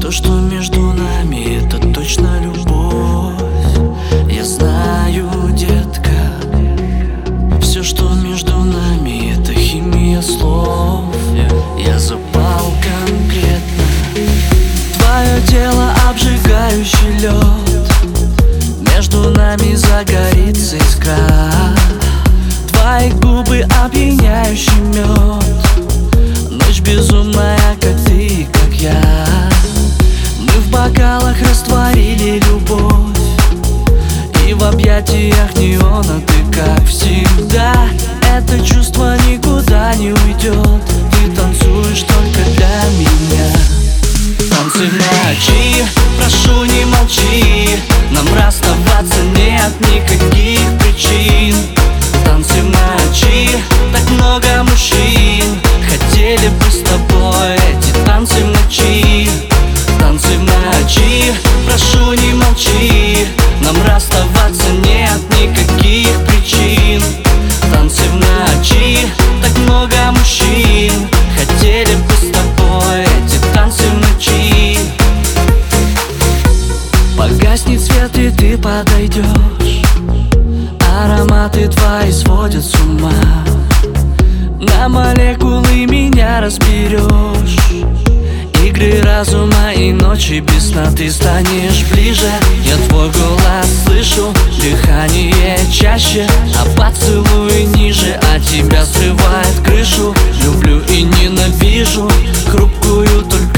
Все, что между нами, это точно любовь. Я знаю, детка. Все, что между нами, это химия слов. Я запал конкретно. Твое тело обжигающий лед, между нами загорится искра. Твои губы опьяняющий мед, ночь безумная, как ты, как я. Мы в бокалах растворили любовь, и в объятиях неона ты, как всегда. Это чувство никуда не уйдет, ты танцуешь только для меня. Танцы в ночи, прошу, не молчи, нам расставаться нет никаких причин. Танцы в ночи, так много мужчин хотели бы с тобой эти танцы в ночи. Танцы в ночи, прошу, не молчи, нам расставаться нет никаких причин. Танцы в ночи, так много мужчин хотели бы с тобой эти танцы в ночи. Погаснет свет и ты подойдешь, ароматы твои сводят с ума. На молекулы меня разберешь, игры разума и ночи без сна. Ты станешь ближе, я твой голос слышу, дыхание чаще, а поцелуй ниже, а тебя срывает крышу. Люблю и ненавижу, хрупкую только